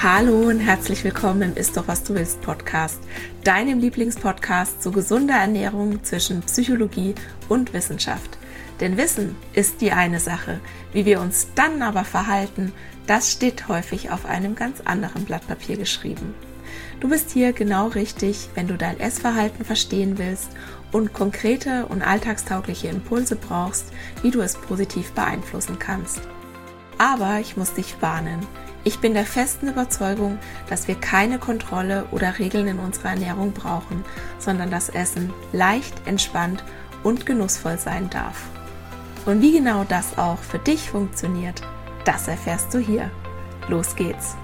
Hallo und herzlich willkommen im Ist doch was du willst Podcast, deinem Lieblingspodcast zu gesunder Ernährung zwischen Psychologie und Wissenschaft. Denn Wissen ist die eine Sache, wie wir uns dann aber verhalten, das steht häufig auf einem ganz anderen Blatt Papier geschrieben. Du bist hier genau richtig, wenn du dein Essverhalten verstehen willst und konkrete und alltagstaugliche Impulse brauchst, wie du es positiv beeinflussen kannst. Aber ich muss dich warnen. Ich bin der festen Überzeugung, dass wir keine Kontrolle oder Regeln in unserer Ernährung brauchen, sondern das Essen leicht, entspannt und genussvoll sein darf. Und wie genau das auch für dich funktioniert, das erfährst du hier. Los geht's!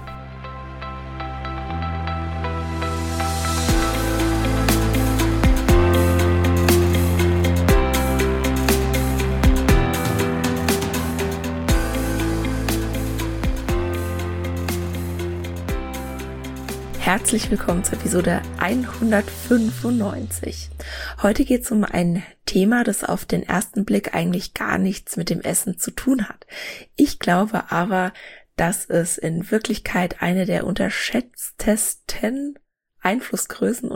Herzlich willkommen zur Episode 195. Heute geht es um ein Thema, das auf den ersten Blick eigentlich gar nichts mit dem Essen zu tun hat. Ich glaube aber, dass es in Wirklichkeit eine der unterschätztesten Einflussgrößen,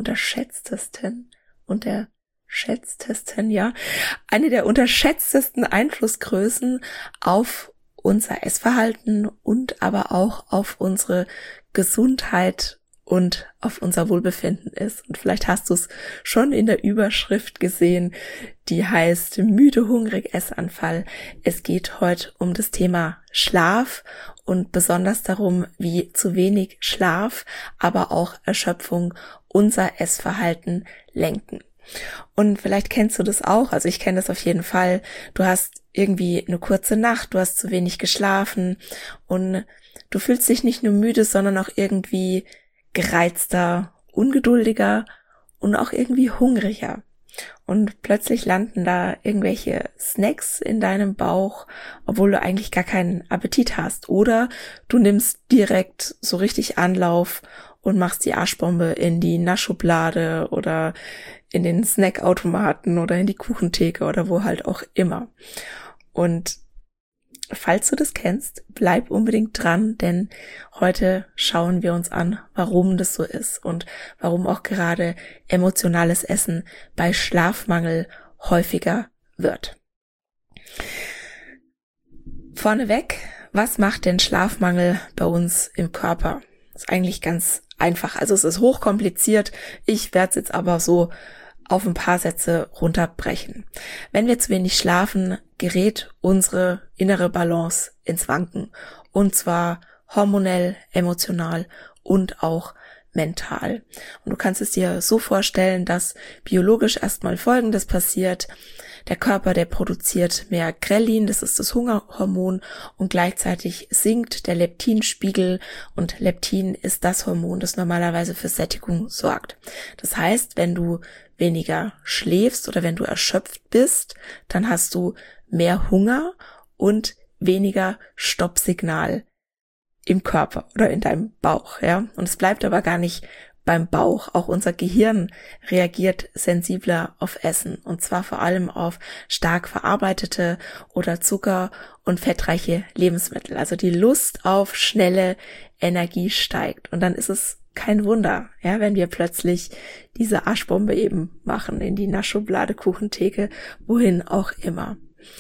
eine der unterschätztesten Einflussgrößen auf unser Essverhalten und aber auch auf unsere Gesundheit und auf unser Wohlbefinden ist. Und vielleicht hast du es schon in der Überschrift gesehen, die heißt Müde, hungrig, Essanfall. Es geht heute um das Thema Schlaf und besonders darum, wie zu wenig Schlaf, aber auch Erschöpfung unser Essverhalten lenken. Und vielleicht kennst du das auch, also ich kenne das auf jeden Fall. Du hast irgendwie eine kurze Nacht, du hast zu wenig geschlafen und du fühlst dich nicht nur müde, sondern auch irgendwie gereizter, ungeduldiger und auch irgendwie hungriger. Und plötzlich landen da irgendwelche Snacks in deinem Bauch, obwohl du eigentlich gar keinen Appetit hast. Oder du nimmst direkt so richtig Anlauf und machst die Arschbombe in die Naschschublade oder in den Snackautomaten oder in die Kuchentheke oder wo halt auch immer. Und falls du das kennst, bleib unbedingt dran, denn heute schauen wir uns an, warum das so ist und warum auch gerade emotionales Essen bei Schlafmangel häufiger wird. Vorneweg, was macht denn Schlafmangel bei uns im Körper? Das ist eigentlich ganz einfach, also es ist hochkompliziert, ich werde es jetzt aber so auf ein paar Sätze runterbrechen. Wenn wir zu wenig schlafen, gerät unsere innere Balance ins Wanken. Und zwar hormonell, emotional und auch mental. Und du kannst es dir so vorstellen, dass biologisch erstmal Folgendes passiert. Der Körper, der produziert mehr Grelin, das ist das Hungerhormon, und gleichzeitig sinkt der Leptinspiegel, und Leptin ist das Hormon, das normalerweise für Sättigung sorgt. Das heißt, wenn du weniger schläfst oder wenn du erschöpft bist, dann hast du mehr Hunger und weniger Stoppsignal im Körper oder in deinem Bauch, ja. Und es bleibt aber gar nicht beim Bauch. Auch unser Gehirn reagiert sensibler auf Essen, und zwar vor allem auf stark verarbeitete oder zucker- und fettreiche Lebensmittel. Also die Lust auf schnelle Energie steigt, und dann ist es kein Wunder, ja, wenn wir plötzlich diese Arschbombe eben machen in die Naschschublade, Kuchentheke, wohin auch immer.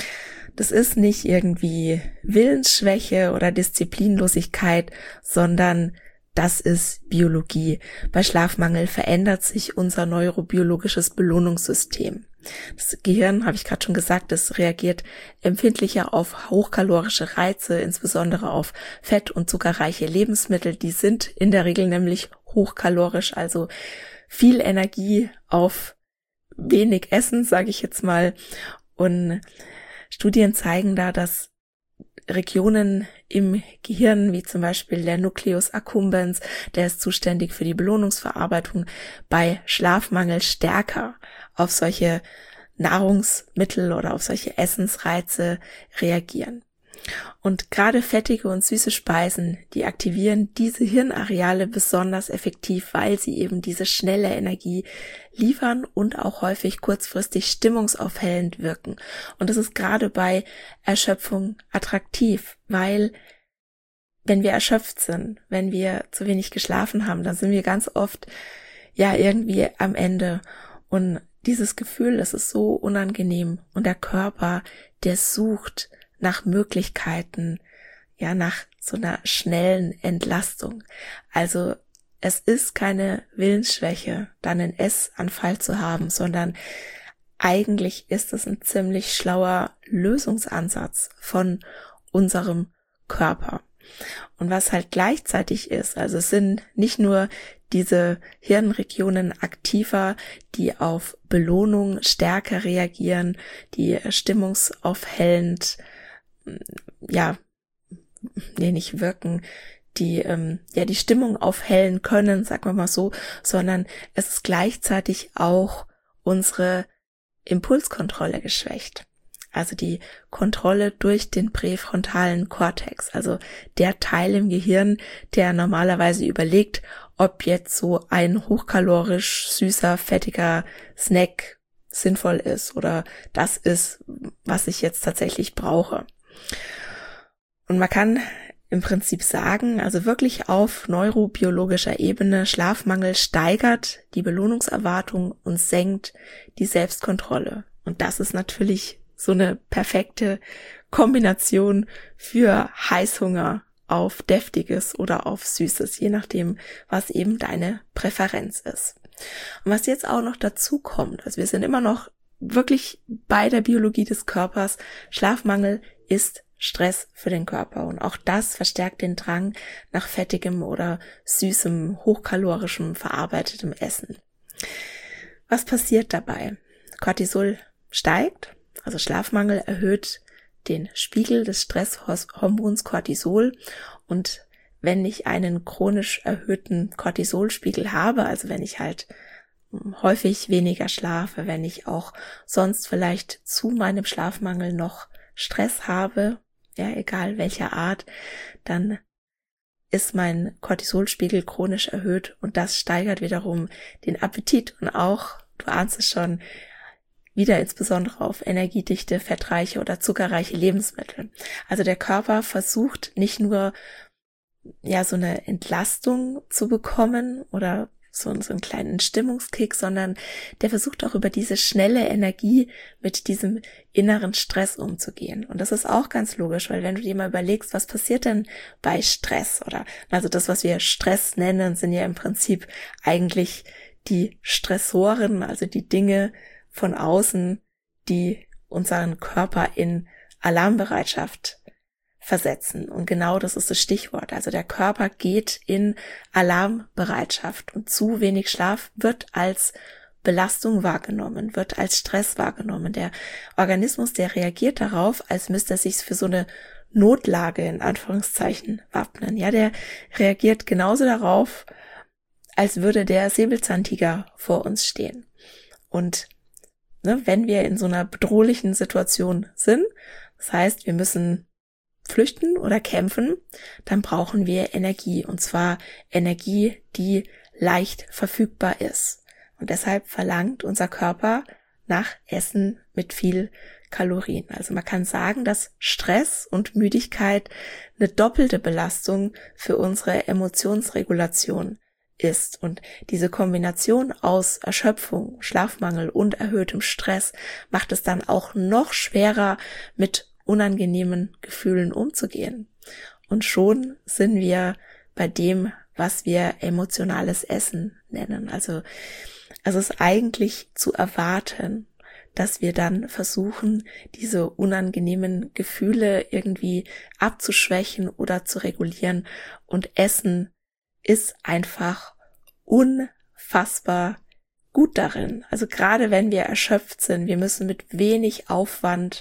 Das ist nicht irgendwie Willensschwäche oder Disziplinlosigkeit, sondern das ist Biologie. Bei Schlafmangel verändert sich unser neurobiologisches Belohnungssystem. Das Gehirn, habe ich gerade schon gesagt, das reagiert empfindlicher auf hochkalorische Reize, insbesondere auf fett- und zuckerreiche Lebensmittel. Die sind in der Regel nämlich hochkalorisch, also viel Energie auf wenig Essen, sage ich jetzt mal. Und Studien zeigen da, dass Regionen im Gehirn, wie zum Beispiel der Nucleus accumbens, der ist zuständig für die Belohnungsverarbeitung, bei Schlafmangel stärker auf solche Nahrungsmittel oder auf solche Essensreize reagieren. Und gerade fettige und süße Speisen, die aktivieren diese Hirnareale besonders effektiv, weil sie eben diese schnelle Energie liefern und auch häufig kurzfristig stimmungsaufhellend wirken. Und das ist gerade bei Erschöpfung attraktiv, weil wenn wir erschöpft sind, wenn wir zu wenig geschlafen haben, dann sind wir ganz oft ja irgendwie am Ende. Und dieses Gefühl, das ist so unangenehm. Und der Körper, der sucht nach Möglichkeiten, ja, nach so einer schnellen Entlastung. Also es ist keine Willensschwäche, dann einen Essanfall zu haben, sondern eigentlich ist es ein ziemlich schlauer Lösungsansatz von unserem Körper. Und was halt gleichzeitig ist, also es sind nicht nur diese Hirnregionen aktiver, die auf Belohnung stärker reagieren, die stimmungsaufhellend, nicht wirken, die die Stimmung aufhellen können, sagen wir mal so, sondern es ist gleichzeitig auch unsere Impulskontrolle geschwächt. Also die Kontrolle durch den präfrontalen Kortex, also der Teil im Gehirn, der normalerweise überlegt, ob jetzt so ein hochkalorisch süßer, fettiger Snack sinnvoll ist oder das ist, was ich jetzt tatsächlich brauche. Und man kann im Prinzip sagen, also wirklich auf neurobiologischer Ebene, Schlafmangel steigert die Belohnungserwartung und senkt die Selbstkontrolle. Und das ist natürlich so eine perfekte Kombination für Heißhunger auf Deftiges oder auf Süßes, je nachdem, was eben deine Präferenz ist. Und was jetzt auch noch dazu kommt, also wir sind immer noch wirklich bei der Biologie des Körpers, Schlafmangel ist Stress für den Körper und auch das verstärkt den Drang nach fettigem oder süßem, hochkalorischem, verarbeitetem Essen. Was passiert dabei? Cortisol steigt, also Schlafmangel erhöht den Spiegel des Stresshormons Cortisol und wenn ich einen chronisch erhöhten Cortisolspiegel habe, also wenn ich halt häufig weniger schlafe, wenn ich auch sonst vielleicht zu meinem Schlafmangel noch Stress habe, ja, egal welcher Art, dann ist mein Cortisolspiegel chronisch erhöht und das steigert wiederum den Appetit und auch, du ahnst es schon, wieder insbesondere auf energiedichte, fettreiche oder zuckerreiche Lebensmittel. Also der Körper versucht nicht nur, ja, so eine Entlastung zu bekommen oder so einen kleinen Stimmungskick, sondern der versucht auch über diese schnelle Energie mit diesem inneren Stress umzugehen. Und das ist auch ganz logisch, weil wenn du dir mal überlegst, was passiert denn bei Stress oder, also das, was wir Stress nennen, sind ja im Prinzip eigentlich die Stressoren, also die Dinge von außen, die unseren Körper in Alarmbereitschaft versetzen. Und genau das ist das Stichwort. Also der Körper geht in Alarmbereitschaft und zu wenig Schlaf wird als Belastung wahrgenommen, wird als Stress wahrgenommen. Der Organismus, der reagiert darauf, als müsste er sich für so eine Notlage in Anführungszeichen wappnen. Ja, der reagiert genauso darauf, als würde der Säbelzahntiger vor uns stehen. Und wenn wir in so einer bedrohlichen Situation sind, das heißt, wir müssen flüchten oder kämpfen, dann brauchen wir Energie. Und zwar Energie, die leicht verfügbar ist. Und deshalb verlangt unser Körper nach Essen mit viel Kalorien. Also man kann sagen, dass Stress und Müdigkeit eine doppelte Belastung für unsere Emotionsregulation ist. Und diese Kombination aus Erschöpfung, Schlafmangel und erhöhtem Stress macht es dann auch noch schwerer, mit unangenehmen Gefühlen umzugehen. Und schon sind wir bei dem, was wir emotionales Essen nennen. Also es ist eigentlich zu erwarten, dass wir dann versuchen, diese unangenehmen Gefühle irgendwie abzuschwächen oder zu regulieren. Und Essen ist einfach unfassbar gut darin. Also gerade wenn wir erschöpft sind, wir müssen mit wenig Aufwand,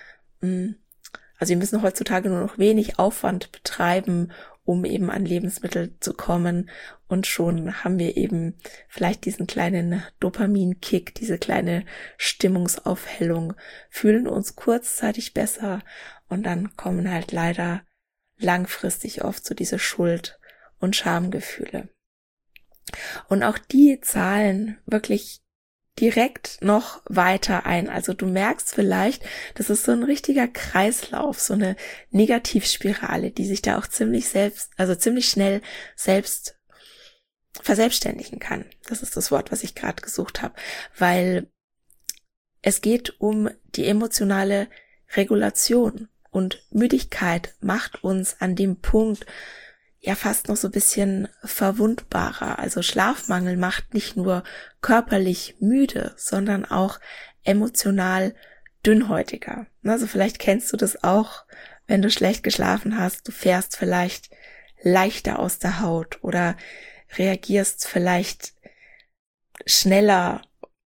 also wir müssen heutzutage nur noch wenig Aufwand betreiben, um eben an Lebensmittel zu kommen. Und schon haben wir eben vielleicht diesen kleinen Dopaminkick, diese kleine Stimmungsaufhellung, fühlen uns kurzzeitig besser und dann kommen halt leider langfristig oft so diese Schuld- und Schamgefühle. Und auch die zahlen wirklich direkt noch weiter ein. Also du merkst vielleicht, das ist so ein richtiger Kreislauf, so eine Negativspirale, die sich da auch ziemlich schnell selbst verselbstständigen kann. Das ist das Wort, was ich gerade gesucht habe, weil es geht um die emotionale Regulation und Müdigkeit macht uns an dem Punkt ja fast noch so ein bisschen verwundbarer. Also Schlafmangel macht nicht nur körperlich müde, sondern auch emotional dünnhäutiger. Also vielleicht kennst du das auch, wenn du schlecht geschlafen hast. Du fährst vielleicht leichter aus der Haut oder reagierst vielleicht schneller,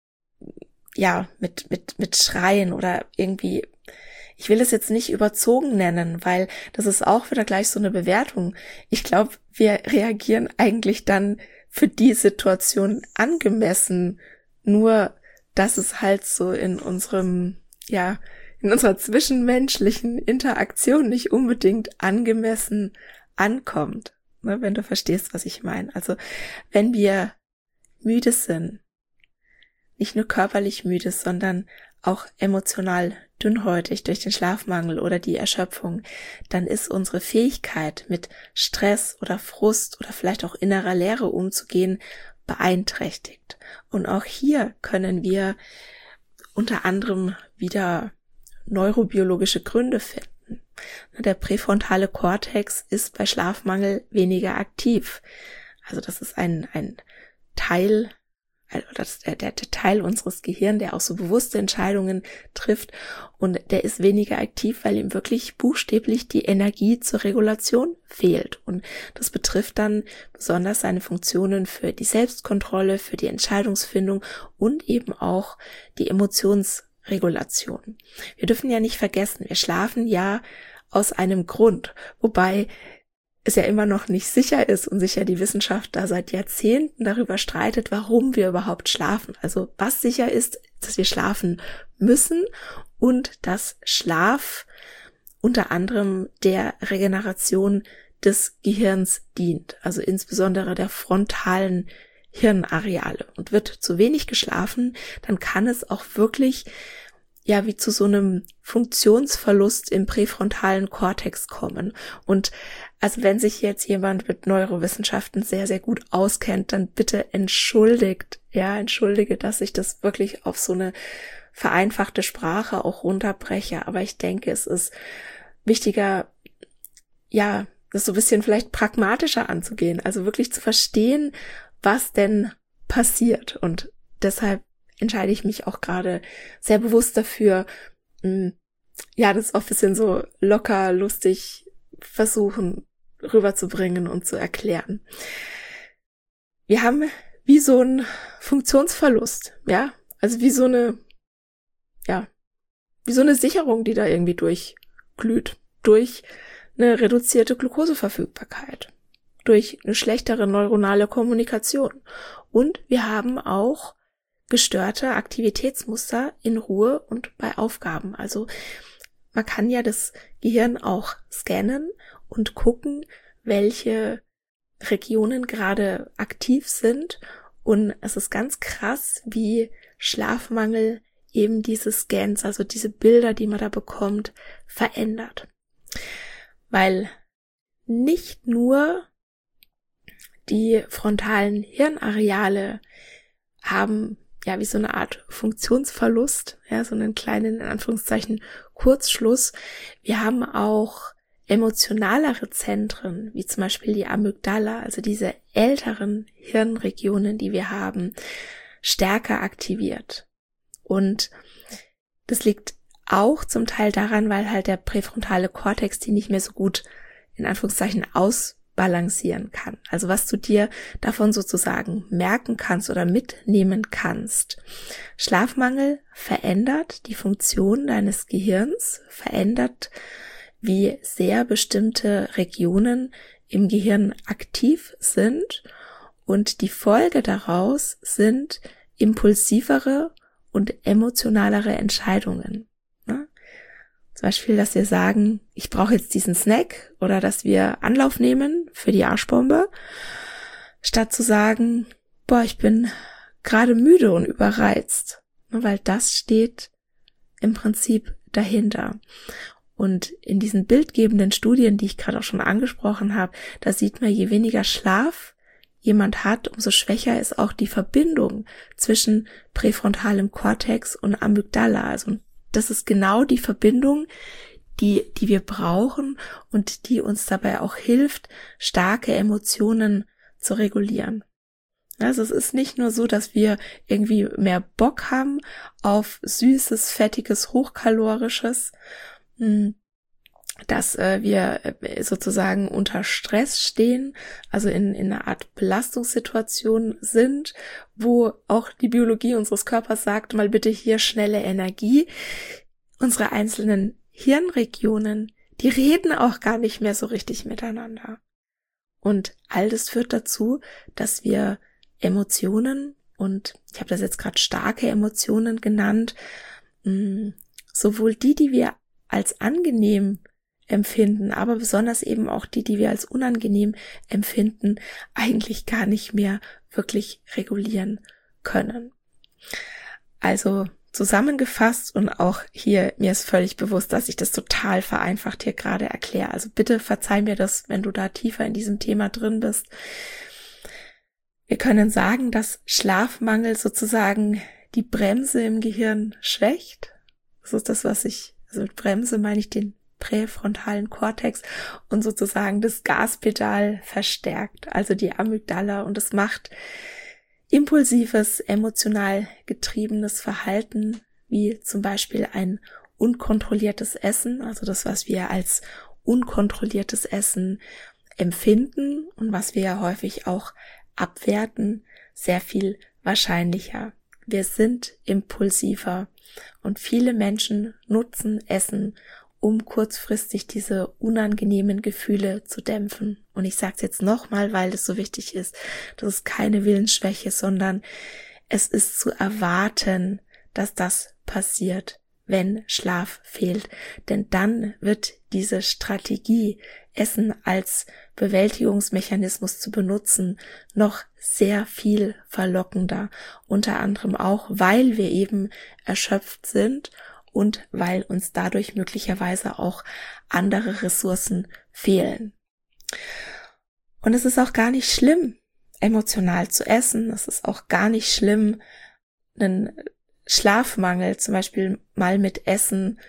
ja, mit Schreien oder irgendwie. Ich will es jetzt nicht überzogen nennen, weil das ist auch wieder gleich so eine Bewertung. Ich glaube, wir reagieren eigentlich dann für die Situation angemessen, nur dass es halt so in unserer zwischenmenschlichen Interaktion nicht unbedingt angemessen ankommt, ne, wenn du verstehst, was ich meine. Also wenn wir müde sind, nicht nur körperlich müde, sondern auch emotional dünnhäutig durch den Schlafmangel oder die Erschöpfung, dann ist unsere Fähigkeit, mit Stress oder Frust oder vielleicht auch innerer Leere umzugehen, beeinträchtigt. Und auch hier können wir unter anderem wieder neurobiologische Gründe finden. Der präfrontale Kortex ist bei Schlafmangel weniger aktiv. Also das ist ein Teil, der Teil unseres Gehirns, der auch so bewusste Entscheidungen trifft, und der ist weniger aktiv, weil ihm wirklich buchstäblich die Energie zur Regulation fehlt. Und das betrifft dann besonders seine Funktionen für die Selbstkontrolle, für die Entscheidungsfindung und eben auch die Emotionsregulation. Wir dürfen ja nicht vergessen, wir schlafen ja aus einem Grund, wobei es ja immer noch nicht sicher ist und sich ja die Wissenschaft da seit Jahrzehnten darüber streitet, warum wir überhaupt schlafen. Also was sicher ist, dass wir schlafen müssen und dass Schlaf unter anderem der Regeneration des Gehirns dient, also insbesondere der frontalen Hirnareale. Und wird zu wenig geschlafen, dann kann es auch wirklich ja wie zu so einem Funktionsverlust im präfrontalen Kortex kommen. Und also wenn sich jetzt jemand mit Neurowissenschaften sehr, sehr gut auskennt, dann bitte entschuldige, dass ich das wirklich auf so eine vereinfachte Sprache auch runterbreche. Aber ich denke, es ist wichtiger, ja, das so ein bisschen vielleicht pragmatischer anzugehen. Also wirklich zu verstehen, was denn passiert. Und deshalb entscheide ich mich auch gerade sehr bewusst dafür, das auch ein bisschen so locker, lustig versuchen rüberzubringen und zu erklären. Wir haben wie so einen Funktionsverlust, ja, also wie so eine Sicherung, die da irgendwie durchglüht, durch eine reduzierte Glukoseverfügbarkeit, durch eine schlechtere neuronale Kommunikation. Und wir haben auch gestörte Aktivitätsmuster in Ruhe und bei Aufgaben. Also man kann ja das Gehirn auch scannen und gucken, welche Regionen gerade aktiv sind. Und es ist ganz krass, wie Schlafmangel eben diese Scans, also diese Bilder, die man da bekommt, verändert. Weil nicht nur die frontalen Hirnareale haben ja wie so eine Art Funktionsverlust, ja, so einen kleinen, in Anführungszeichen, Kurzschluss. Wir haben auch emotionalere Zentren, wie zum Beispiel die Amygdala, also diese älteren Hirnregionen, die wir haben, stärker aktiviert. Und das liegt auch zum Teil daran, weil halt der präfrontale Kortex die nicht mehr so gut, in Anführungszeichen, ausbalancieren kann. Also was du dir davon sozusagen merken kannst oder mitnehmen kannst. Schlafmangel verändert die Funktion deines Gehirns, verändert, wie sehr bestimmte Regionen im Gehirn aktiv sind, und die Folge daraus sind impulsivere und emotionalere Entscheidungen. Ne? Zum Beispiel, dass wir sagen, ich brauche jetzt diesen Snack, oder dass wir Anlauf nehmen für die Arschbombe, statt zu sagen, ich bin gerade müde und überreizt, weil das steht im Prinzip dahinter. Und in diesen bildgebenden Studien, die ich gerade auch schon angesprochen habe, da sieht man, je weniger Schlaf jemand hat, umso schwächer ist auch die Verbindung zwischen präfrontalem Kortex und Amygdala. Also das ist genau die Verbindung, die wir brauchen und die uns dabei auch hilft, starke Emotionen zu regulieren. Also es ist nicht nur so, dass wir irgendwie mehr Bock haben auf süßes, fettiges, hochkalorisches, dass wir sozusagen unter Stress stehen, also in einer Art Belastungssituation sind, wo auch die Biologie unseres Körpers sagt, mal bitte hier schnelle Energie. Unsere einzelnen Hirnregionen, die reden auch gar nicht mehr so richtig miteinander. Und all das führt dazu, dass wir Emotionen, und ich habe das jetzt gerade starke Emotionen genannt, sowohl die wir als angenehm empfinden, aber besonders eben auch die wir als unangenehm empfinden, eigentlich gar nicht mehr wirklich regulieren können. Also zusammengefasst, und auch hier, mir ist völlig bewusst, dass ich das total vereinfacht hier gerade erkläre. Also bitte verzeih mir das, wenn du da tiefer in diesem Thema drin bist. Wir können sagen, dass Schlafmangel sozusagen die Bremse im Gehirn schwächt. Das ist das, also mit Bremse meine ich den präfrontalen Kortex, und sozusagen das Gaspedal verstärkt, also die Amygdala, und es macht impulsives, emotional getriebenes Verhalten, wie zum Beispiel ein unkontrolliertes Essen, also das, was wir als unkontrolliertes Essen empfinden und was wir ja häufig auch abwerten, sehr viel wahrscheinlicher. Wir sind impulsiver und viele Menschen nutzen Essen, um kurzfristig diese unangenehmen Gefühle zu dämpfen. Und ich sage es jetzt nochmal, weil es so wichtig ist, das ist keine Willensschwäche, sondern es ist zu erwarten, dass das passiert, wenn Schlaf fehlt. Denn dann wird diese Strategie, Essen als Bewältigungsmechanismus zu benutzen, noch sehr viel verlockender. Unter anderem auch, weil wir eben erschöpft sind und weil uns dadurch möglicherweise auch andere Ressourcen fehlen. Und es ist auch gar nicht schlimm, emotional zu essen. Es ist auch gar nicht schlimm, einen Schlafmangel zum Beispiel mal mit Essen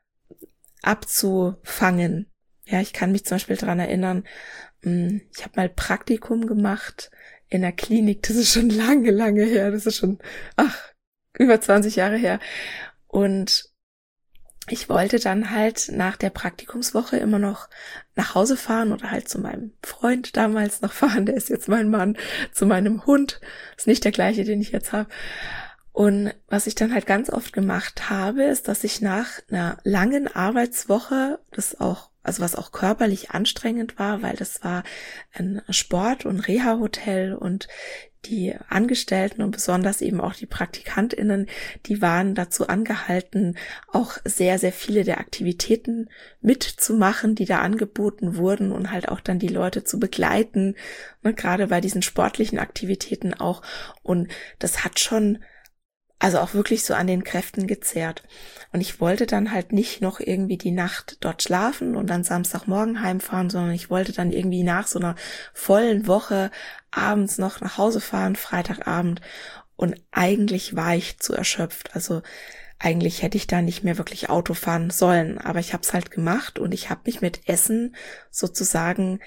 abzufangen. Ja, ich kann mich zum Beispiel daran erinnern, ich habe mal Praktikum gemacht in der Klinik. Das ist schon lange her. Das ist schon, über 20 Jahre her. Und ich wollte dann halt nach der Praktikumswoche immer noch nach Hause fahren oder halt zu meinem Freund damals noch fahren, der ist jetzt mein Mann, zu meinem Hund, ist nicht der gleiche, den ich jetzt habe. Und was ich dann halt ganz oft gemacht habe, ist, dass ich nach einer langen Arbeitswoche, was auch körperlich anstrengend war, weil das war ein Sport- und Reha-Hotel, und die Angestellten und besonders eben auch die PraktikantInnen, die waren dazu angehalten, auch sehr, sehr viele der Aktivitäten mitzumachen, die da angeboten wurden, und halt auch dann die Leute zu begleiten, ne, gerade bei diesen sportlichen Aktivitäten auch. Und das hat schon auch wirklich so an den Kräften gezehrt. Und ich wollte dann halt nicht noch irgendwie die Nacht dort schlafen und dann Samstagmorgen heimfahren, sondern ich wollte dann irgendwie nach so einer vollen Woche abends noch nach Hause fahren, Freitagabend. Und eigentlich war ich zu erschöpft. Also eigentlich hätte ich da nicht mehr wirklich Auto fahren sollen. Aber ich habe es halt gemacht, und ich habe mich mit Essen sozusagen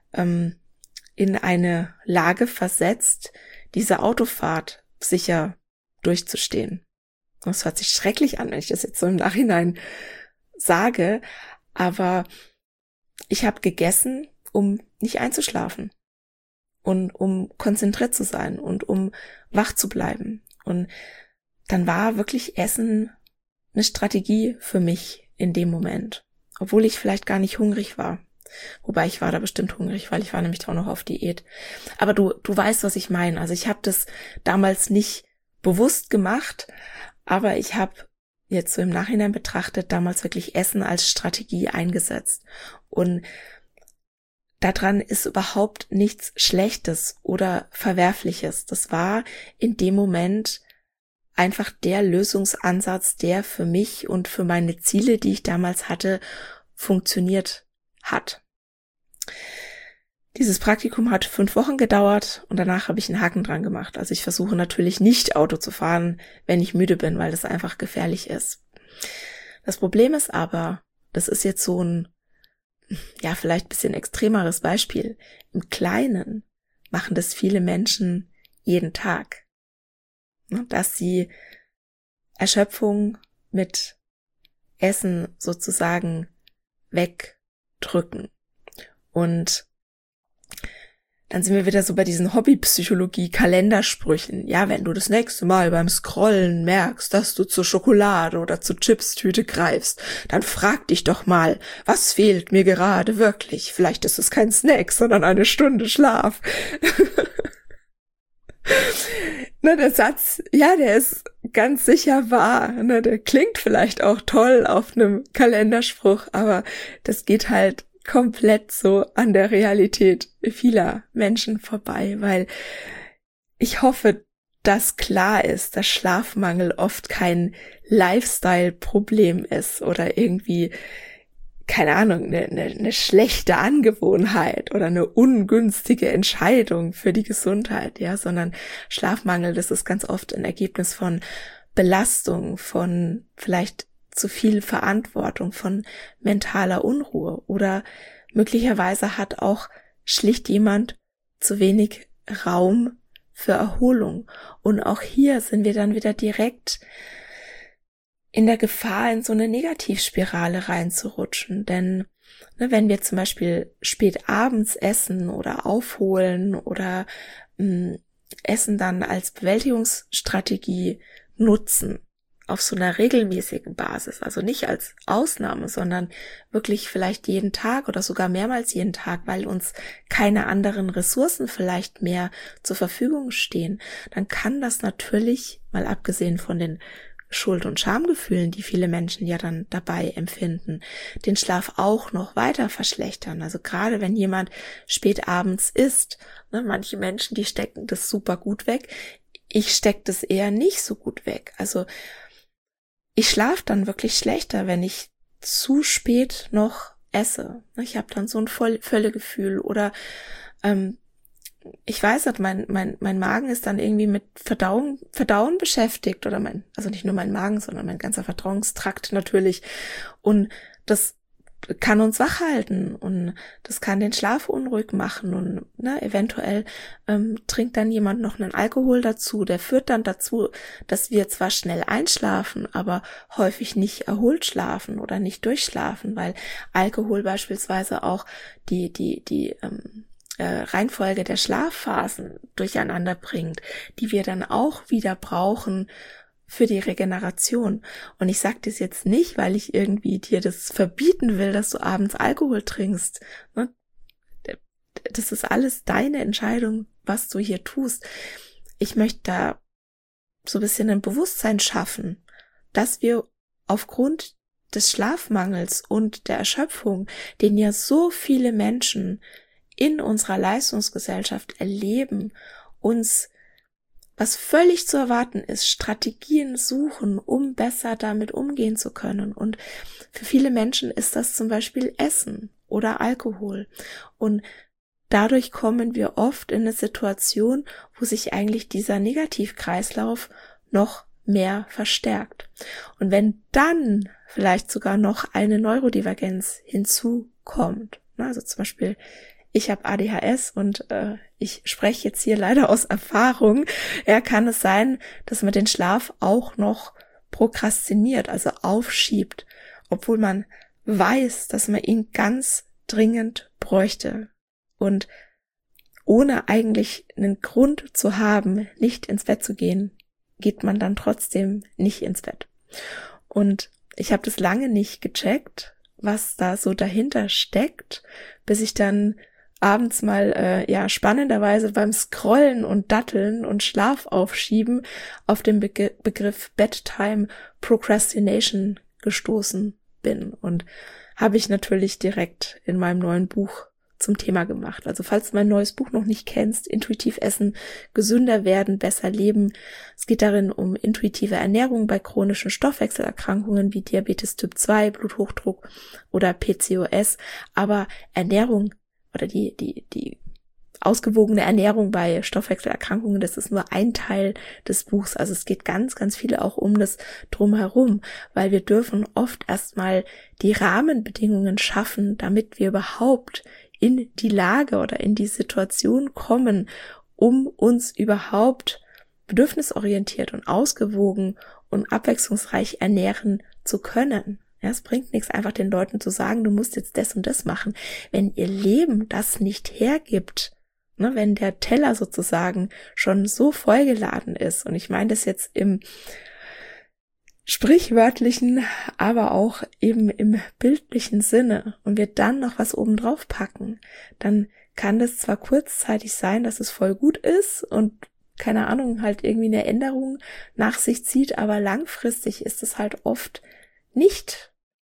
in eine Lage versetzt, diese Autofahrt sicher durchzustehen. Das hört sich schrecklich an, wenn ich das jetzt so im Nachhinein sage, aber ich habe gegessen, um nicht einzuschlafen und um konzentriert zu sein und um wach zu bleiben. Und dann war wirklich Essen eine Strategie für mich in dem Moment, obwohl ich vielleicht gar nicht hungrig war. Wobei ich war da bestimmt hungrig, weil ich war nämlich auch noch auf Diät. Aber du weißt, was ich meine. Also ich habe das damals nicht bewusst gemacht, aber ich habe jetzt so im Nachhinein betrachtet damals wirklich Essen als Strategie eingesetzt. Und daran ist überhaupt nichts Schlechtes oder Verwerfliches. Das war in dem Moment einfach der Lösungsansatz, der für mich und für meine Ziele, die ich damals hatte, funktioniert hat. Dieses Praktikum hat 5 Wochen gedauert und danach habe ich einen Haken dran gemacht. Also ich versuche natürlich nicht Auto zu fahren, wenn ich müde bin, weil das einfach gefährlich ist. Das Problem ist aber, das ist jetzt so ein, ja, vielleicht ein bisschen extremeres Beispiel. Im Kleinen machen das viele Menschen jeden Tag. Dass sie Erschöpfung mit Essen sozusagen wegdrücken. Und dann sind wir wieder so bei diesen Hobbypsychologie-Kalendersprüchen. Ja, wenn du das nächste Mal beim Scrollen merkst, dass du zur Schokolade oder zur Chipstüte greifst, dann frag dich doch mal, was fehlt mir gerade wirklich? Vielleicht ist es kein Snack, sondern eine Stunde Schlaf. Der Satz, ja, der ist ganz sicher wahr. Der klingt vielleicht auch toll auf einem Kalenderspruch, aber das geht halt komplett so an der Realität vieler Menschen vorbei, weil ich hoffe, dass klar ist, dass Schlafmangel oft kein Lifestyle-Problem ist oder irgendwie, keine Ahnung, eine schlechte Angewohnheit oder eine ungünstige Entscheidung für die Gesundheit, ja, sondern Schlafmangel, das ist ganz oft ein Ergebnis von Belastung, von vielleicht zu viel Verantwortung, von mentaler Unruhe oder möglicherweise hat auch schlicht jemand zu wenig Raum für Erholung. Und auch hier sind wir dann wieder direkt in der Gefahr, in so eine Negativspirale reinzurutschen. Denn wenn wir zum Beispiel spät abends essen oder aufholen oder Essen dann als Bewältigungsstrategie nutzen, auf so einer regelmäßigen Basis, also nicht als Ausnahme, sondern wirklich vielleicht jeden Tag oder sogar mehrmals jeden Tag, weil uns keine anderen Ressourcen vielleicht mehr zur Verfügung stehen, dann kann das natürlich, mal abgesehen von den Schuld- und Schamgefühlen, die viele Menschen ja dann dabei empfinden, den Schlaf auch noch weiter verschlechtern. Also gerade wenn jemand spät abends isst, manche Menschen, die stecken das super gut weg, ich stecke das eher nicht so gut weg. Also ich schlafe dann wirklich schlechter, wenn ich zu spät noch esse. Ich habe dann so ein Völlegefühl oder ich weiß nicht, mein Magen ist dann irgendwie mit Verdauen beschäftigt oder also nicht nur mein Magen, sondern mein ganzer Verdauungstrakt natürlich. Und das kann uns wach halten und das kann den Schlaf unruhig machen und eventuell trinkt dann jemand noch einen Alkohol dazu, der führt dann dazu, dass wir zwar schnell einschlafen, aber häufig nicht erholt schlafen oder nicht durchschlafen, weil Alkohol beispielsweise auch die Reihenfolge der Schlafphasen durcheinander bringt, die wir dann auch wieder brauchen für die Regeneration. Und ich sage das jetzt nicht, weil ich irgendwie dir das verbieten will, dass du abends Alkohol trinkst. Das ist alles deine Entscheidung, was du hier tust. Ich möchte da so ein bisschen ein Bewusstsein schaffen, dass wir aufgrund des Schlafmangels und der Erschöpfung, den ja so viele Menschen in unserer Leistungsgesellschaft erleben, uns, was völlig zu erwarten ist, Strategien suchen, um besser damit umgehen zu können. Und für viele Menschen ist das zum Beispiel Essen oder Alkohol. Und dadurch kommen wir oft in eine Situation, wo sich eigentlich dieser Negativkreislauf noch mehr verstärkt. Und wenn dann vielleicht sogar noch eine Neurodivergenz hinzukommt, also zum Beispiel ich habe ADHS und ich spreche jetzt hier leider aus Erfahrung. Kann es sein, dass man den Schlaf auch noch prokrastiniert, also aufschiebt, obwohl man weiß, dass man ihn ganz dringend bräuchte. Und ohne eigentlich einen Grund zu haben, nicht ins Bett zu gehen, geht man dann trotzdem nicht ins Bett. Und ich habe das lange nicht gecheckt, was da so dahinter steckt, bis ich dann abends mal spannenderweise beim Scrollen und Datteln und Schlaf aufschieben auf den Begriff Bedtime Procrastination gestoßen bin und habe ich natürlich direkt in meinem neuen Buch zum Thema gemacht. Also falls du mein neues Buch noch nicht kennst, Intuitiv essen, gesünder werden, besser leben. Es geht darin um intuitive Ernährung bei chronischen Stoffwechselerkrankungen wie Diabetes Typ 2, Bluthochdruck oder PCOS. Aber Ernährung oder die ausgewogene Ernährung bei Stoffwechselerkrankungen, das ist nur ein Teil des Buchs. Also es geht ganz, ganz viel auch um das Drumherum, weil wir dürfen oft erstmal die Rahmenbedingungen schaffen, damit wir überhaupt in die Lage oder in die Situation kommen, um uns überhaupt bedürfnisorientiert und ausgewogen und abwechslungsreich ernähren zu können. Ja, es bringt nichts, einfach den Leuten zu sagen, du musst jetzt das und das machen. Wenn ihr Leben das nicht hergibt, ne, wenn der Teller sozusagen schon so vollgeladen ist, und ich meine das jetzt im sprichwörtlichen, aber auch eben im bildlichen Sinne, und wir dann noch was oben drauf packen, dann kann das zwar kurzzeitig sein, dass es voll gut ist und keine Ahnung, halt irgendwie eine Änderung nach sich zieht, aber langfristig ist es halt oft nicht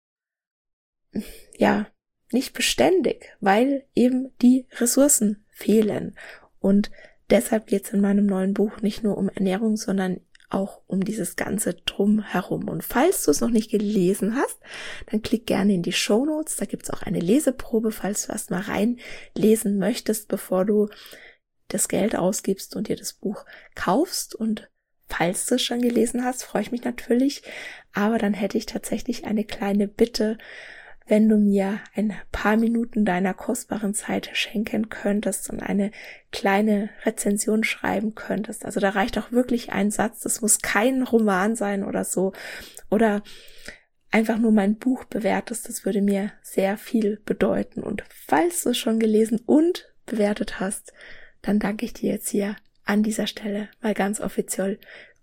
beständig, weil eben die Ressourcen fehlen. Und deshalb geht es in meinem neuen Buch nicht nur um Ernährung, sondern auch um dieses ganze Drumherum. Und falls du es noch nicht gelesen hast, dann klick gerne in die Shownotes. Da gibt es auch eine Leseprobe, falls du erst mal reinlesen möchtest, bevor du das Geld ausgibst und dir das Buch kaufst. Und falls du es schon gelesen hast, freue ich mich natürlich. Aber dann hätte ich tatsächlich eine kleine Bitte, wenn du mir ein paar Minuten deiner kostbaren Zeit schenken könntest und eine kleine Rezension schreiben könntest. Also da reicht auch wirklich ein Satz, das muss kein Roman sein oder so. Oder einfach nur mein Buch bewertest, das würde mir sehr viel bedeuten. Und falls du es schon gelesen und bewertet hast, dann danke ich dir jetzt hier an dieser Stelle mal ganz offiziell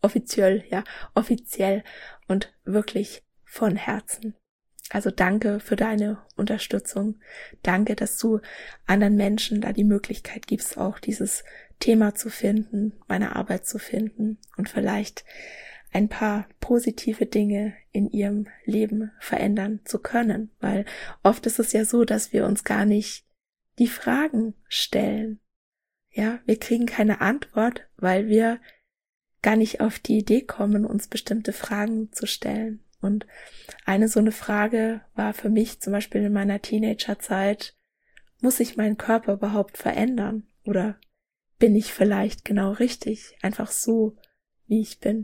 und wirklich von Herzen. Also danke für deine Unterstützung. Danke, dass du anderen Menschen da die Möglichkeit gibst, auch dieses Thema zu finden, meine Arbeit zu finden und vielleicht ein paar positive Dinge in ihrem Leben verändern zu können. Weil oft ist es ja so, dass wir uns gar nicht die Fragen stellen. Ja, wir kriegen keine Antwort, weil wir gar nicht auf die Idee kommen, uns bestimmte Fragen zu stellen. Und eine so eine Frage war für mich zum Beispiel in meiner Teenagerzeit, muss sich mein Körper überhaupt verändern? Oder bin ich vielleicht genau richtig, einfach so, wie ich bin?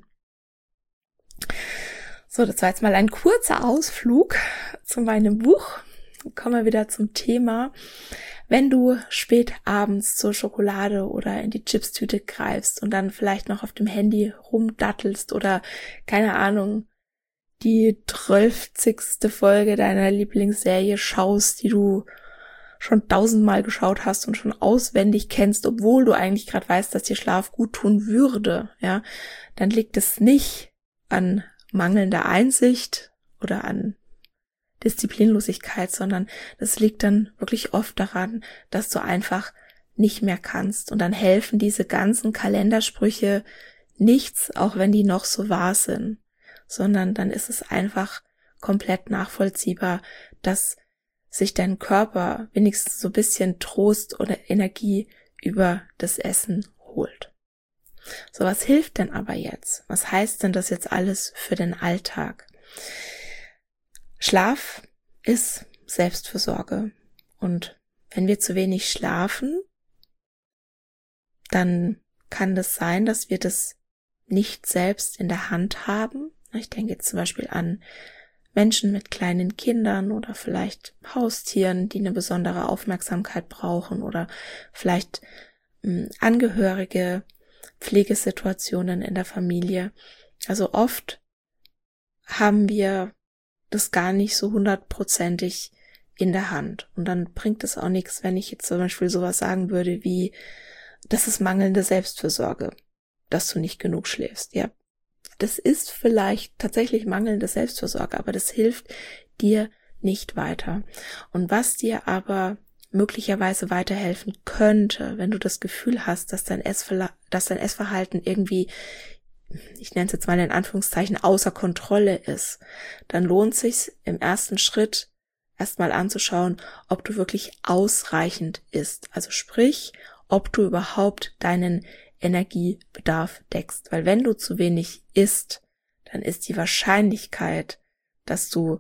So, das war jetzt mal ein kurzer Ausflug zu meinem Buch. Kommen wir wieder zum Thema. Wenn du spät abends zur Schokolade oder in die Chipstüte greifst und dann vielleicht noch auf dem Handy rumdattelst oder, keine Ahnung, die 12. Folge deiner Lieblingsserie schaust, die du schon 1000-mal geschaut hast und schon auswendig kennst, obwohl du eigentlich gerade weißt, dass dir Schlaf gut tun würde, ja, dann liegt es nicht an mangelnder Einsicht oder an Disziplinlosigkeit, sondern das liegt dann wirklich oft daran, dass du einfach nicht mehr kannst. Und dann helfen diese ganzen Kalendersprüche nichts, auch wenn die noch so wahr sind, sondern dann ist es einfach komplett nachvollziehbar, dass sich dein Körper wenigstens so ein bisschen Trost oder Energie über das Essen holt. So, was hilft denn aber jetzt? Was heißt denn das jetzt alles für den Alltag? Schlaf ist Selbstfürsorge. Und wenn wir zu wenig schlafen, dann kann das sein, dass wir das nicht selbst in der Hand haben. Ich denke jetzt zum Beispiel an Menschen mit kleinen Kindern oder vielleicht Haustieren, die eine besondere Aufmerksamkeit brauchen oder vielleicht Angehörige, Pflegesituationen in der Familie. Also oft haben wir das gar nicht so 100%ig in der Hand. Und dann bringt es auch nichts, wenn ich jetzt zum Beispiel sowas sagen würde wie, das ist mangelnde Selbstfürsorge, dass du nicht genug schläfst. Ja, das ist vielleicht tatsächlich mangelnde Selbstfürsorge, aber das hilft dir nicht weiter. Und was dir aber möglicherweise weiterhelfen könnte, wenn du das Gefühl hast, dass dein Essverhalten irgendwie, ich nenne es jetzt mal in Anführungszeichen, außer Kontrolle ist, dann lohnt es sich im ersten Schritt erstmal anzuschauen, ob du wirklich ausreichend isst. Also sprich, ob du überhaupt deinen Energiebedarf deckst. Weil wenn du zu wenig isst, dann ist die Wahrscheinlichkeit, dass du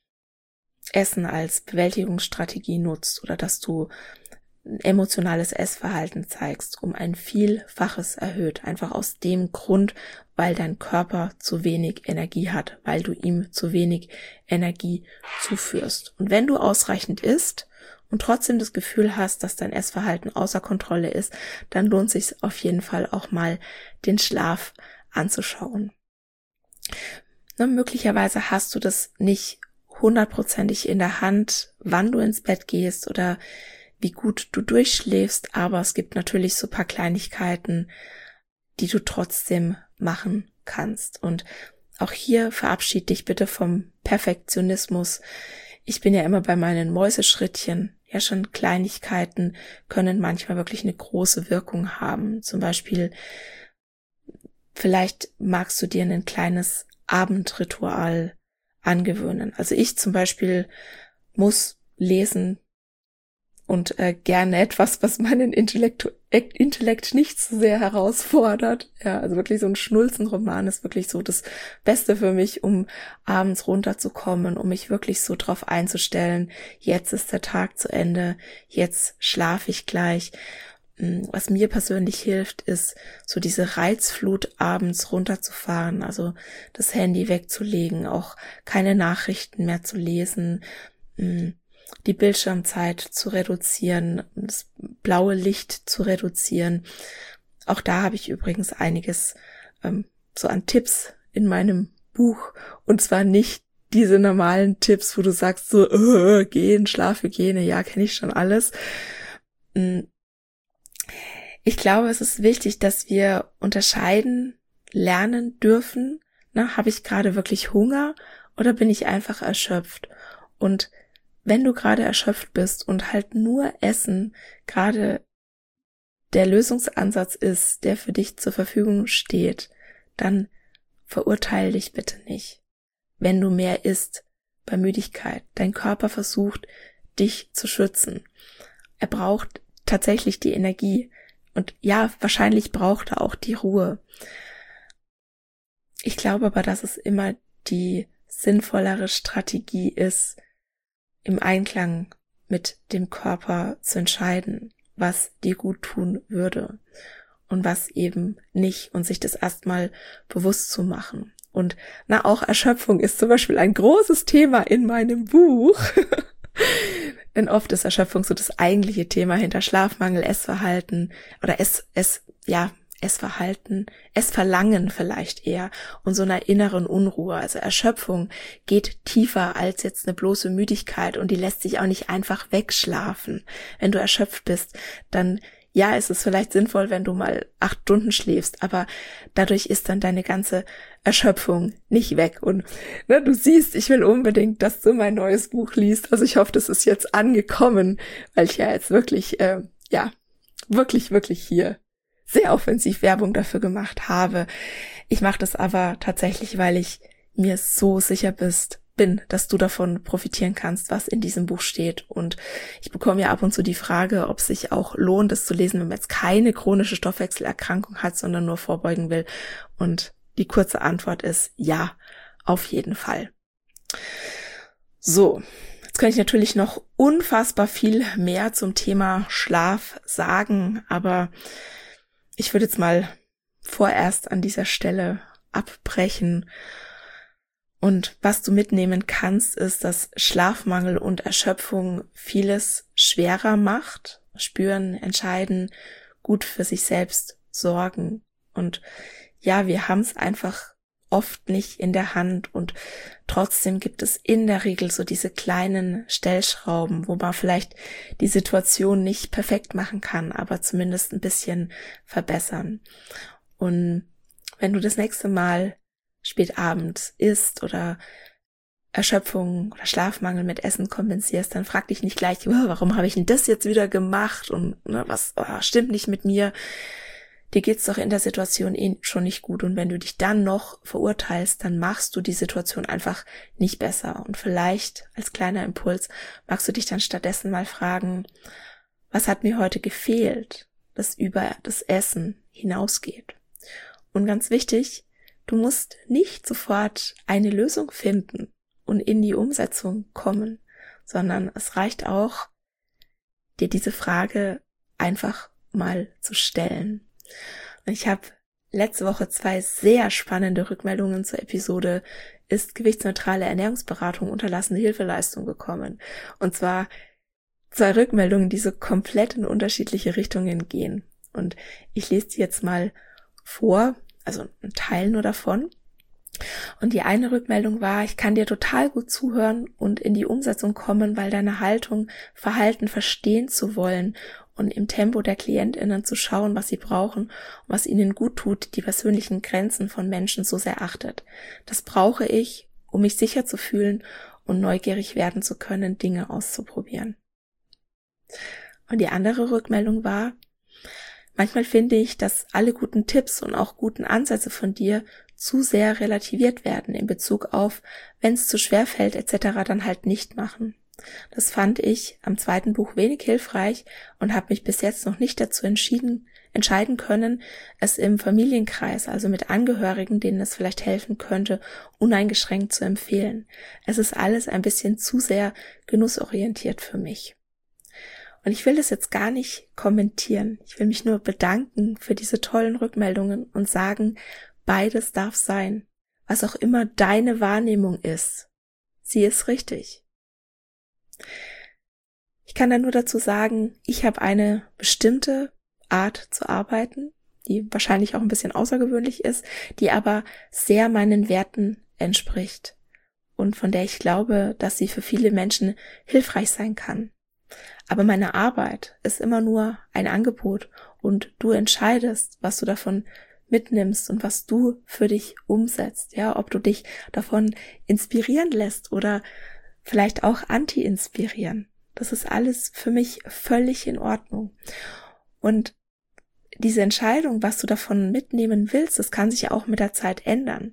Essen als Bewältigungsstrategie nutzt oder dass du emotionales Essverhalten zeigst, um ein Vielfaches erhöht. Einfach aus dem Grund, weil dein Körper zu wenig Energie hat, weil du ihm zu wenig Energie zuführst. Und wenn du ausreichend isst und trotzdem das Gefühl hast, dass dein Essverhalten außer Kontrolle ist, dann lohnt es sich auf jeden Fall auch mal, den Schlaf anzuschauen. Möglicherweise hast du das nicht hundertprozentig in der Hand, wann du ins Bett gehst oder wie gut du durchschläfst, aber es gibt natürlich so ein paar Kleinigkeiten, die du trotzdem machen kannst. Und auch hier verabschied dich bitte vom Perfektionismus. Ich bin ja immer bei meinen Mäuseschrittchen. Ja, schon Kleinigkeiten können manchmal wirklich eine große Wirkung haben. Zum Beispiel, vielleicht magst du dir ein kleines Abendritual angewöhnen. Also ich zum Beispiel muss lesen und gerne etwas, was meinen Intellekt nicht so sehr herausfordert. Ja, also wirklich so ein Schnulzenroman ist wirklich so das Beste für mich, um abends runterzukommen, um mich wirklich so drauf einzustellen, jetzt ist der Tag zu Ende, jetzt schlafe ich gleich. Was mir persönlich hilft, ist so diese Reizflut abends runterzufahren, also das Handy wegzulegen, auch keine Nachrichten mehr zu lesen, die Bildschirmzeit zu reduzieren, das blaue Licht zu reduzieren. Auch da habe ich übrigens einiges so an Tipps in meinem Buch, und zwar nicht diese normalen Tipps, wo du sagst so, gehen, Schlafhygiene, ja, kenne ich schon alles. Ich glaube, es ist wichtig, dass wir unterscheiden lernen dürfen. Habe ich gerade wirklich Hunger oder bin ich einfach erschöpft? Und wenn du gerade erschöpft bist und halt nur Essen gerade der Lösungsansatz ist, der für dich zur Verfügung steht, dann verurteile dich bitte nicht. Wenn du mehr isst bei Müdigkeit, dein Körper versucht, dich zu schützen. Er braucht tatsächlich die Energie. Und ja, wahrscheinlich braucht er auch die Ruhe. Ich glaube aber, dass es immer die sinnvollere Strategie ist, im Einklang mit dem Körper zu entscheiden, was dir gut tun würde und was eben nicht, und sich das erstmal bewusst zu machen. Und auch Erschöpfung ist zum Beispiel ein großes Thema in meinem Buch. Denn oft ist Erschöpfung so das eigentliche Thema hinter Schlafmangel, Essverhalten oder Essverhalten, Essverlangen vielleicht eher und so einer inneren Unruhe. Also Erschöpfung geht tiefer als jetzt eine bloße Müdigkeit und die lässt sich auch nicht einfach wegschlafen. Wenn du erschöpft bist, dann ja, ist es vielleicht sinnvoll, wenn du mal 8 Stunden schläfst, aber dadurch ist dann deine ganze Erschöpfung nicht weg. Und du siehst, ich will unbedingt, dass du mein neues Buch liest. Also ich hoffe, das ist jetzt angekommen, weil ich ja jetzt wirklich, wirklich hier sehr offensiv Werbung dafür gemacht habe. Ich mache das aber tatsächlich, weil ich mir so sicher bin, dass du davon profitieren kannst, was in diesem Buch steht. Und ich bekomme ja ab und zu die Frage, ob es sich auch lohnt, das zu lesen, wenn man jetzt keine chronische Stoffwechselerkrankung hat, sondern nur vorbeugen will. Und die kurze Antwort ist ja, auf jeden Fall. So, jetzt kann ich natürlich noch unfassbar viel mehr zum Thema Schlaf sagen, aber ich würde jetzt mal vorerst an dieser Stelle abbrechen. Und was du mitnehmen kannst, ist, dass Schlafmangel und Erschöpfung vieles schwerer macht. Spüren, entscheiden, gut für sich selbst sorgen. Und ja, wir haben es einfach oft nicht in der Hand und trotzdem gibt es in der Regel so diese kleinen Stellschrauben, wo man vielleicht die Situation nicht perfekt machen kann, aber zumindest ein bisschen verbessern. Und wenn du das nächste Mal spät abends isst oder Erschöpfung oder Schlafmangel mit Essen kompensierst, dann frag dich nicht gleich, warum habe ich denn das jetzt wieder gemacht und was stimmt nicht mit mir. dir geht's doch in der Situation schon nicht gut und wenn du dich dann noch verurteilst, dann machst du die Situation einfach nicht besser. Und vielleicht als kleiner Impuls magst du dich dann stattdessen mal fragen, was hat mir heute gefehlt, das über das Essen hinausgeht? Und ganz wichtig, du musst nicht sofort eine Lösung finden und in die Umsetzung kommen, sondern es reicht auch, dir diese Frage einfach mal zu stellen. Und ich habe letzte Woche 2 sehr spannende Rückmeldungen zur Episode Ist gewichtsneutrale Ernährungsberatung unterlassene Hilfeleistung bekommen. Und zwar 2 Rückmeldungen, die so komplett in unterschiedliche Richtungen gehen. Und ich lese die jetzt mal vor, also ein Teil nur davon. Und die eine Rückmeldung war, ich kann dir total gut zuhören und in die Umsetzung kommen, weil deine Haltung, Verhalten verstehen zu wollen und im Tempo der KlientInnen zu schauen, was sie brauchen und was ihnen gut tut, die persönlichen Grenzen von Menschen so sehr achtet. Das brauche ich, um mich sicher zu fühlen und neugierig werden zu können, Dinge auszuprobieren. Und die andere Rückmeldung war, manchmal finde ich, dass alle guten Tipps und auch guten Ansätze von dir zu sehr relativiert werden in Bezug auf, wenn es zu schwer fällt etc. dann halt nicht machen. Das fand ich am 2. Buch wenig hilfreich und habe mich bis jetzt noch nicht dazu entscheiden können, es im Familienkreis, also mit Angehörigen, denen es vielleicht helfen könnte, uneingeschränkt zu empfehlen. Es ist alles ein bisschen zu sehr genussorientiert für mich. Und ich will das jetzt gar nicht kommentieren. Ich will mich nur bedanken für diese tollen Rückmeldungen und sagen, beides darf sein. Was auch immer deine Wahrnehmung ist, sie ist richtig. Ich kann da nur dazu sagen, ich habe eine bestimmte Art zu arbeiten, die wahrscheinlich auch ein bisschen außergewöhnlich ist, die aber sehr meinen Werten entspricht und von der ich glaube, dass sie für viele Menschen hilfreich sein kann. Aber meine Arbeit ist immer nur ein Angebot und du entscheidest, was du davon mitnimmst und was du für dich umsetzt, ja, ob du dich davon inspirieren lässt oder vielleicht auch anti-inspirieren. Das ist alles für mich völlig in Ordnung. Und diese Entscheidung, was du davon mitnehmen willst, das kann sich auch mit der Zeit ändern.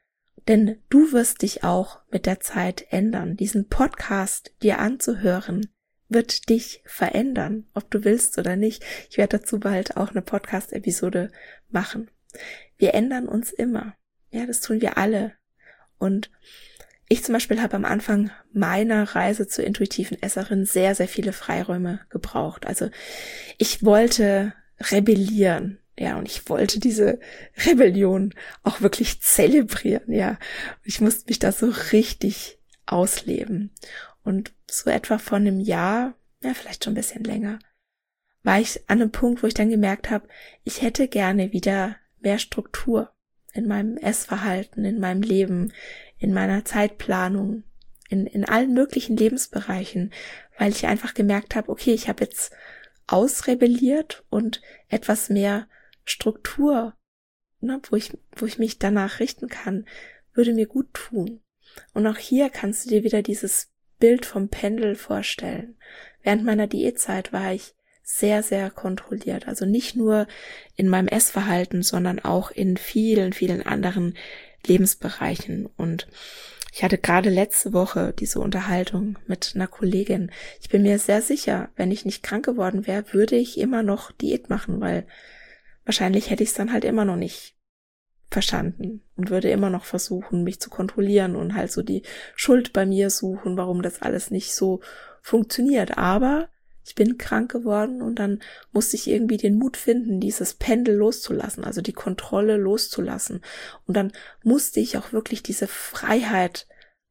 Denn du wirst dich auch mit der Zeit ändern. Diesen Podcast dir anzuhören, wird dich verändern, ob du willst oder nicht. Ich werde dazu bald auch eine Podcast-Episode machen. Wir ändern uns immer. Ja, das tun wir alle. Und ich zum Beispiel habe am Anfang meiner Reise zur intuitiven Esserin sehr, sehr viele Freiräume gebraucht. Also ich wollte rebellieren, ja, und ich wollte diese Rebellion auch wirklich zelebrieren, ja. Ich musste mich da so richtig ausleben. Und so etwa vor einem Jahr, ja, vielleicht schon ein bisschen länger, war ich an einem Punkt, wo ich dann gemerkt habe, ich hätte gerne wieder mehr Struktur in meinem Essverhalten, in meinem Leben, in meiner Zeitplanung, in allen möglichen Lebensbereichen, weil ich einfach gemerkt habe, okay, ich habe jetzt ausrebelliert und etwas mehr Struktur, ne, wo ich mich danach richten kann, würde mir gut tun. Und auch hier kannst du dir wieder dieses Bild vom Pendel vorstellen. Während meiner Diätzeit war ich sehr, sehr kontrolliert. Also nicht nur in meinem Essverhalten, sondern auch in vielen, vielen anderen Lebensbereichen. Und ich hatte gerade letzte Woche diese Unterhaltung mit einer Kollegin. Ich bin mir sehr sicher, wenn ich nicht krank geworden wäre, würde ich immer noch Diät machen, weil wahrscheinlich hätte ich es dann halt immer noch nicht verstanden und würde immer noch versuchen, mich zu kontrollieren und halt so die Schuld bei mir suchen, warum das alles nicht so funktioniert. Aber ich bin krank geworden und dann musste ich irgendwie den Mut finden, dieses Pendel loszulassen, also die Kontrolle loszulassen. Und dann musste ich auch wirklich diese Freiheit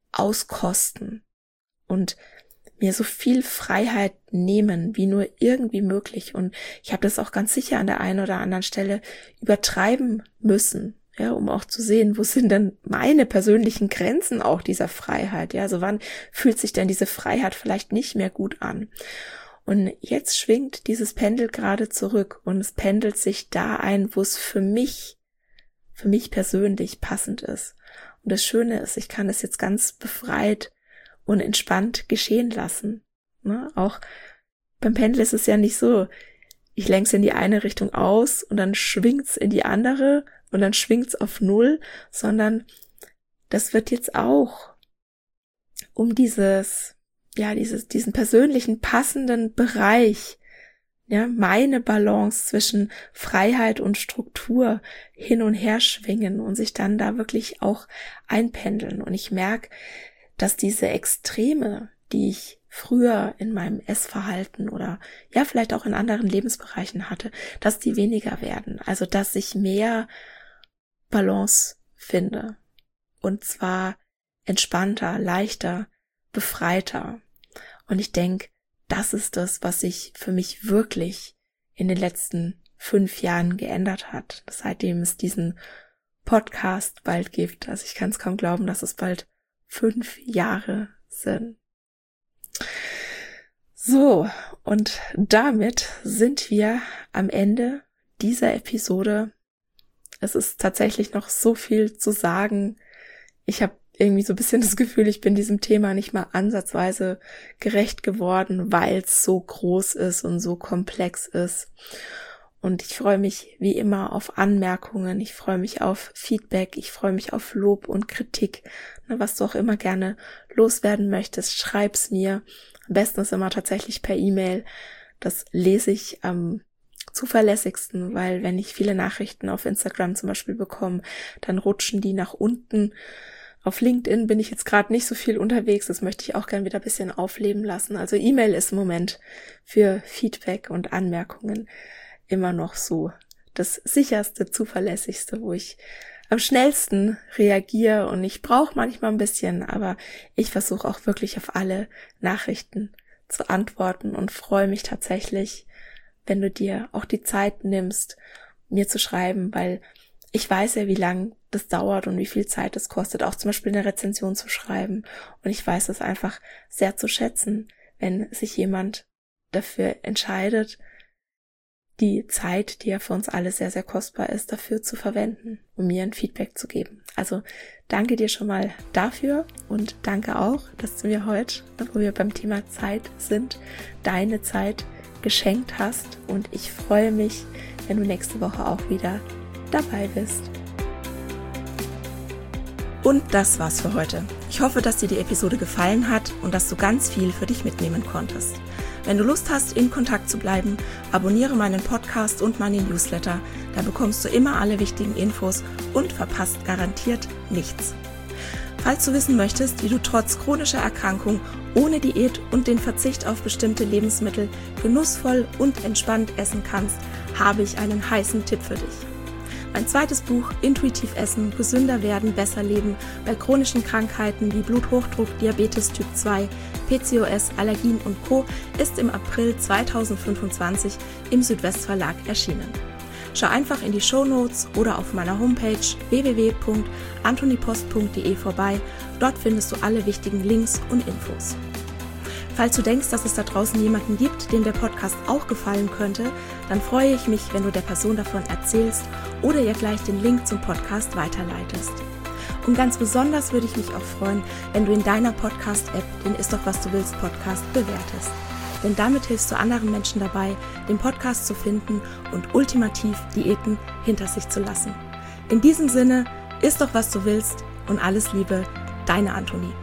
auskosten und mir so viel Freiheit nehmen, wie nur irgendwie möglich. Und ich habe das auch ganz sicher an der einen oder anderen Stelle übertreiben müssen, ja, um auch zu sehen, wo sind denn meine persönlichen Grenzen auch dieser Freiheit. Ja, also wann fühlt sich denn diese Freiheit vielleicht nicht mehr gut an? Und jetzt schwingt dieses Pendel gerade zurück und es pendelt sich da ein, wo es für mich persönlich passend ist. Und das Schöne ist, ich kann es jetzt ganz befreit und entspannt geschehen lassen. Ne? Auch beim Pendel ist es ja nicht so, ich lenke es in die eine Richtung aus und dann schwingt es in die andere und dann schwingt es auf 0, sondern das wird jetzt auch um diesen persönlichen passenden Bereich, ja, meine Balance zwischen Freiheit und Struktur hin und her schwingen und sich dann da wirklich auch einpendeln. Und ich merke, dass diese Extreme, die ich früher in meinem Essverhalten oder ja vielleicht auch in anderen Lebensbereichen hatte, dass die weniger werden. Also dass ich mehr Balance finde. Und zwar entspannter, leichter, befreiter. Und ich denke, das ist das, was sich für mich wirklich in den letzten 5 Jahren geändert hat, seitdem es diesen Podcast bald gibt. Also ich kann es kaum glauben, dass es bald 5 Jahre sind. So, und damit sind wir am Ende dieser Episode. Es ist tatsächlich noch so viel zu sagen. Ich habe irgendwie so ein bisschen das Gefühl, ich bin diesem Thema nicht mal ansatzweise gerecht geworden, weil es so groß ist und so komplex ist. Und ich freue mich wie immer auf Anmerkungen, ich freue mich auf Feedback, ich freue mich auf Lob und Kritik. Was du auch immer gerne loswerden möchtest, schreib's mir. Am besten ist immer tatsächlich per E-Mail. Das lese ich am zuverlässigsten, weil wenn ich viele Nachrichten auf Instagram zum Beispiel bekomme, dann rutschen die nach unten. Auf LinkedIn bin ich jetzt gerade nicht so viel unterwegs, das möchte ich auch gerne wieder ein bisschen aufleben lassen. Also E-Mail ist im Moment für Feedback und Anmerkungen immer noch so das sicherste, zuverlässigste, wo ich am schnellsten reagiere, und ich brauche manchmal ein bisschen, aber ich versuche auch wirklich auf alle Nachrichten zu antworten und freue mich tatsächlich, wenn du dir auch die Zeit nimmst, mir zu schreiben, weil ich weiß ja, wie lang das dauert und wie viel Zeit es kostet, auch zum Beispiel eine Rezension zu schreiben. Und ich weiß es einfach sehr zu schätzen, wenn sich jemand dafür entscheidet, die Zeit, die ja für uns alle sehr, sehr kostbar ist, dafür zu verwenden, um mir ein Feedback zu geben. Also danke dir schon mal dafür und danke auch, dass du mir heute, wo wir beim Thema Zeit sind, deine Zeit geschenkt hast. Und ich freue mich, wenn du nächste Woche auch wieder dabei bist. Und das war's für heute. Ich hoffe, dass dir die Episode gefallen hat und dass du ganz viel für dich mitnehmen konntest. Wenn du Lust hast, in Kontakt zu bleiben, abonniere meinen Podcast und meinen Newsletter. Da bekommst du immer alle wichtigen Infos und verpasst garantiert nichts. Falls du wissen möchtest, wie du trotz chronischer Erkrankung ohne Diät und den Verzicht auf bestimmte Lebensmittel genussvoll und entspannt essen kannst, habe ich einen heißen Tipp für dich. Mein zweites Buch Intuitiv Essen, gesünder werden, besser leben bei chronischen Krankheiten wie Bluthochdruck, Diabetes Typ 2, PCOS, Allergien und Co. ist im April 2025 im Südwest-Verlag erschienen. Schau einfach in die Shownotes oder auf meiner Homepage www.antonipost.de vorbei. Dort findest du alle wichtigen Links und Infos. Falls du denkst, dass es da draußen jemanden gibt, dem der Podcast auch gefallen könnte, dann freue ich mich, wenn du der Person davon erzählst oder ihr gleich den Link zum Podcast weiterleitest. Und ganz besonders würde ich mich auch freuen, wenn du in deiner Podcast-App den Ist doch was du willst Podcast bewertest. Denn damit hilfst du anderen Menschen dabei, den Podcast zu finden und ultimativ Diäten hinter sich zu lassen. In diesem Sinne, ist doch was du willst und alles Liebe, deine Antonie.